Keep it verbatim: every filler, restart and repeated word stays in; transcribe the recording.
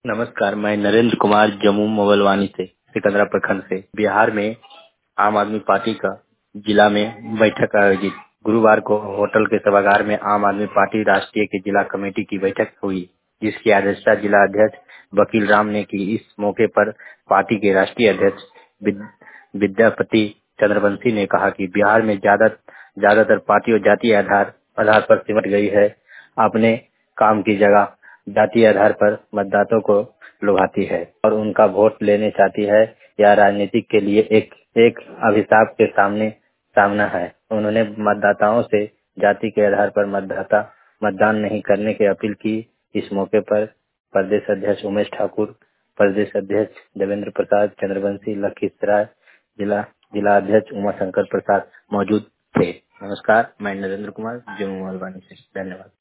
नमस्कार, मैं नरेंद्र कुमार जम्मू मोगलवानी से सिकंदरा प्रखंड से। बिहार में आम आदमी पार्टी का जिला में बैठक आयोजित। गुरुवार को होटल के सभागार में आम आदमी पार्टी राष्ट्रीय की जिला कमेटी की बैठक हुई, जिसकी अध्यक्षता जिला अध्यक्ष वकील राम ने की। इस मौके पर पार्टी के राष्ट्रीय अध्यक्ष विद- विद्यापति चंद्रवंशी ने कहा कि बिहार में ज्यादा ज्यादातर पार्टियों जातीय आधार आधार पर सिमट गई है। अपने काम की जगह जातीय आधार पर मतदाताओं को लुभाती है और उनका वोट लेने चाहती है। यह राजनीति के लिए एक एक अभिशाप के सामने सामना है। उन्होंने मतदाताओं से जाति के आधार पर मतदाता मतदान नहीं करने की अपील की। इस मौके पर प्रदेश अध्यक्ष उमेश ठाकुर, प्रदेश अध्यक्ष देवेंद्र प्रसाद चंद्रवंशी, लखीसराय जिला जिला अध्यक्ष उमा शंकर प्रसाद मौजूद थे। नमस्कार, मैं नरेंद्र कुमार जम्मू मोहलवानी से। धन्यवाद।